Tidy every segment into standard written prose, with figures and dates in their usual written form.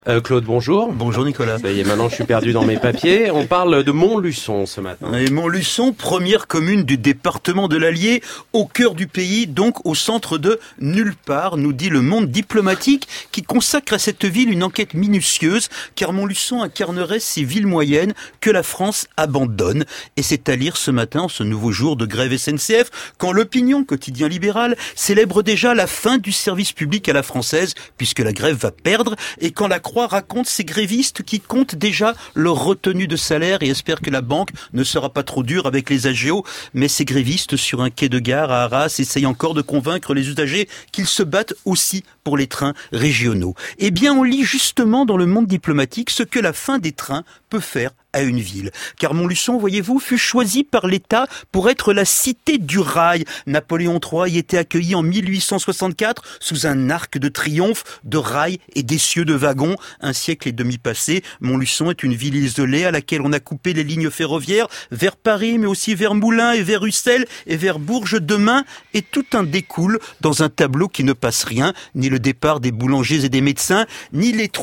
Claude, bonjour. Bonjour Nicolas. Ça y est, maintenant je suis perdu dans mes papiers. On parle de Montluçon ce matin. Et Montluçon, première commune du département de l'Allier, au cœur du pays, donc au centre de nulle part, nous dit le Monde diplomatique, qui consacre à cette ville une enquête minutieuse, car Montluçon incarnerait ces villes moyennes que la France abandonne. Et c'est à lire ce matin, en ce nouveau jour de grève SNCF, quand l'Opinion, quotidien libéral, célèbre déjà la fin du service public à la française, puisque la grève va perdre, et quand la Croix raconte ces grévistes qui comptent déjà leur retenue de salaire et espèrent que la banque ne sera pas trop dure avec les AGO. Mais ces grévistes sur un quai de gare à Arras essayent encore de convaincre les usagers qu'ils se battent aussi pour les trains régionaux. Eh bien, on lit justement dans le Monde diplomatique ce que la fin des trains peut faire à une ville. Car Montluçon, voyez-vous, fut choisi par l'État pour être la cité du rail. Napoléon III y était accueilli en 1864 sous un arc de triomphe de rails et d'essieux de wagons. Un siècle et demi passé, Montluçon est une ville isolée à laquelle on a coupé les lignes ferroviaires vers Paris, mais aussi vers Moulins et vers Ussel et vers Bourges demain. Et tout un découle dans un tableau qui ne passe rien, ni le départ des boulangers et des médecins, ni les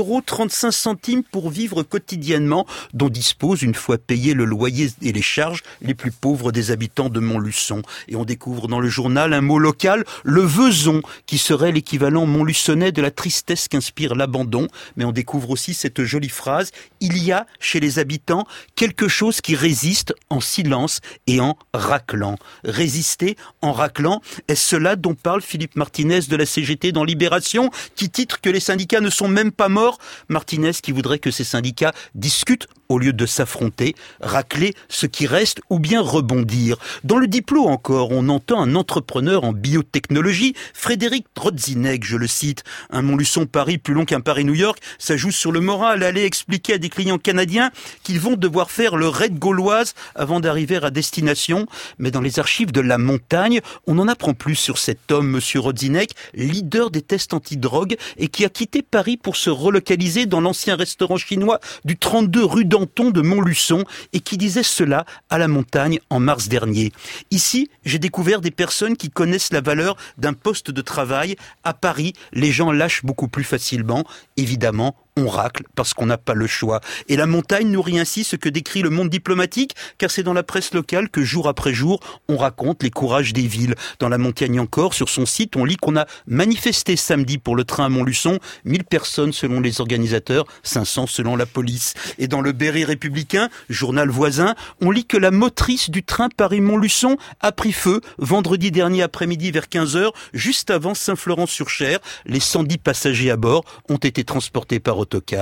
3,35 € pour vivre quotidiennement, dont disposent, une fois payé le loyer et les charges, les plus pauvres des habitants de Montluçon. Et on découvre dans le journal un mot local, le vezon, qui serait l'équivalent montluçonnais de la tristesse qu'inspire l'abandon. Mais on découvre aussi cette jolie phrase, il y a chez les habitants quelque chose qui résiste en silence et en raclant. Résister en raclant, est-ce cela dont parle Philippe Martinez de la CGT dans Libération, qui titre que les syndicats ne sont même pas morts? Martinez qui voudrait que ces syndicats discutent au lieu de s'affronter, racler ce qui reste ou bien rebondir. Dans le Diplo encore, on entend un entrepreneur en biotechnologie, Frédéric Rodzinec, je le cite. Un Montluçon-Paris plus long qu'un Paris-New York, ça joue sur le moral. Aller expliquer à des clients canadiens qu'ils vont devoir faire le raid gauloise avant d'arriver à destination. Mais dans les archives de la montagne, on n'en apprend plus sur cet homme, monsieur Rodzinec, leader des tests antidrogue et qui a quitté Paris pour se relocaliser dans l'ancien restaurant chinois du 32 rue Danton de Montluçon et qui disait cela à la montagne en mars dernier. Ici, j'ai découvert des personnes qui connaissent la valeur d'un poste de travail. À Paris, les gens lâchent beaucoup plus facilement. Évidemment, on racle parce qu'on n'a pas le choix. Et la montagne nourrit ainsi ce que décrit le Monde diplomatique, car c'est dans la presse locale que jour après jour, on raconte les courages des villes. Dans la montagne encore, sur son site, on lit qu'on a manifesté samedi pour le train à Montluçon, 1000 personnes selon les organisateurs, 500 selon la police. Et dans le Berry républicain, journal voisin, on lit que la motrice du train Paris-Montluçon a pris feu vendredi dernier après-midi vers 15h, juste avant Saint-Florent-sur-Cher. Les 110 passagers à bord ont été transportés par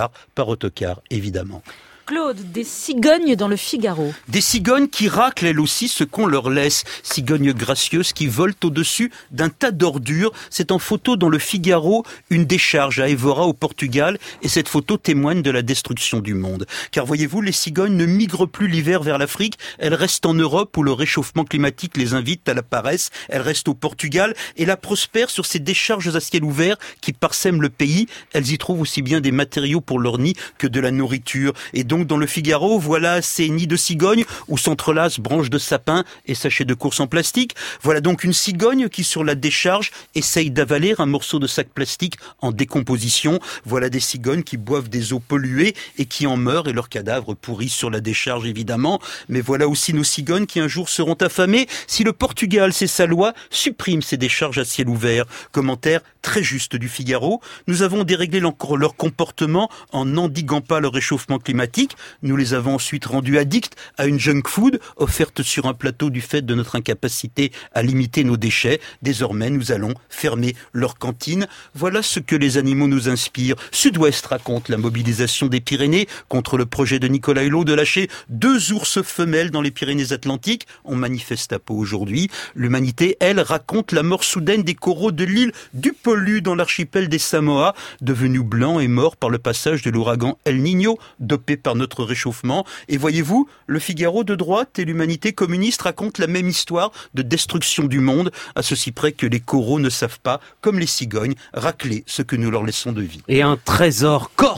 autocar évidemment. Claude, des cigognes dans le Figaro. Des cigognes qui raclent elles aussi ce qu'on leur laisse. Cigognes gracieuses qui volent au-dessus d'un tas d'ordures. C'est en photo dans le Figaro une décharge à Évora au Portugal et cette photo témoigne de la destruction du monde. Car voyez-vous, les cigognes ne migrent plus l'hiver vers l'Afrique. Elles restent en Europe où le réchauffement climatique les invite à la paresse. Elles restent au Portugal et là prospèrent sur ces décharges à ciel ouvert qui parsèment le pays. Elles y trouvent aussi bien des matériaux pour leur nid que de la nourriture. Et donc dans le Figaro, voilà ces nids de cigognes où s'entrelacent branches de sapin et sachets de course en plastique. Voilà donc une cigogne qui, sur la décharge, essaye d'avaler un morceau de sac plastique en décomposition. Voilà des cigognes qui boivent des eaux polluées et qui en meurent et leurs cadavres pourrissent sur la décharge évidemment. Mais voilà aussi nos cigognes qui un jour seront affamées si le Portugal, c'est sa loi, supprime ces décharges à ciel ouvert. Commentaire très juste du Figaro. Nous avons déréglé leur comportement en n'endiguant pas le réchauffement climatique. Nous les avons ensuite rendus addicts à une junk food offerte sur un plateau du fait de notre incapacité à limiter nos déchets. Désormais, nous allons fermer leur cantine. Voilà ce que les animaux nous inspirent. Sud-Ouest raconte la mobilisation des Pyrénées contre le projet de Nicolas Hulot de lâcher 2 ours femelles dans les Pyrénées-Atlantiques. On manifeste à Pau aujourd'hui. L'Humanité, elle, raconte la mort soudaine des coraux de l'île d'Upolu dans l'archipel des Samoa, devenus blancs et morts par le passage de l'ouragan El Niño, dopé par notre réchauffement. Et voyez-vous, le Figaro de droite et l'Humanité communiste racontent la même histoire de destruction du monde, à ceci près que les coraux ne savent pas, comme les cigognes, racler ce que nous leur laissons de vie. Et un trésor corse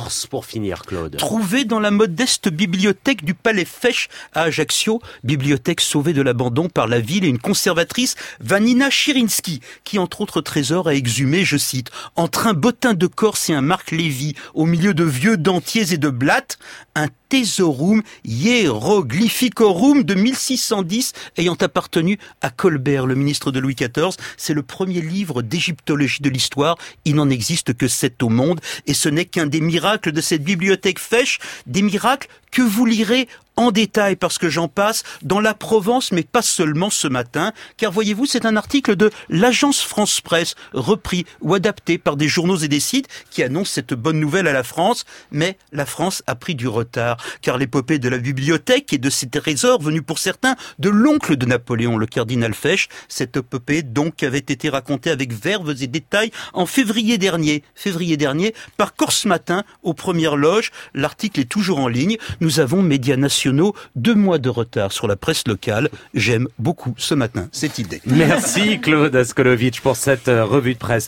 Corse pour finir, Claude. Trouvé dans la modeste bibliothèque du Palais Fesch à Ajaccio, bibliothèque sauvée de l'abandon par la ville et une conservatrice, Vanina Chirinski, qui entre autres trésors a exhumé, je cite, entre un bottin de Corse et un Marc Lévy, au milieu de vieux dentiers et de blattes, un Thesaurus Hieroglyphicorum de 1610 ayant appartenu à Colbert, le ministre de Louis XIV. C'est le premier livre d'égyptologie de l'histoire. Il n'en existe que 7 au monde et ce n'est qu'un des miracles de cette bibliothèque Fesch, des miracles que vous lirez en détail parce que j'en passe dans la Provence, mais pas seulement ce matin, car voyez-vous, c'est un article de l'agence France Presse, repris ou adapté par des journaux et des sites qui annoncent cette bonne nouvelle à la France, mais la France a pris du retard, car l'épopée de la bibliothèque et de ses trésors venus pour certains de l'oncle de Napoléon, le cardinal Fesch, cette épopée donc avait été racontée avec verve et détails en février dernier, par Corse Matin aux premières loges. L'article est toujours en ligne. Nous avons médias nationaux 2 mois de retard sur la presse locale. J'aime beaucoup ce matin cette idée. Merci Claude Askolovitch pour cette revue de presse.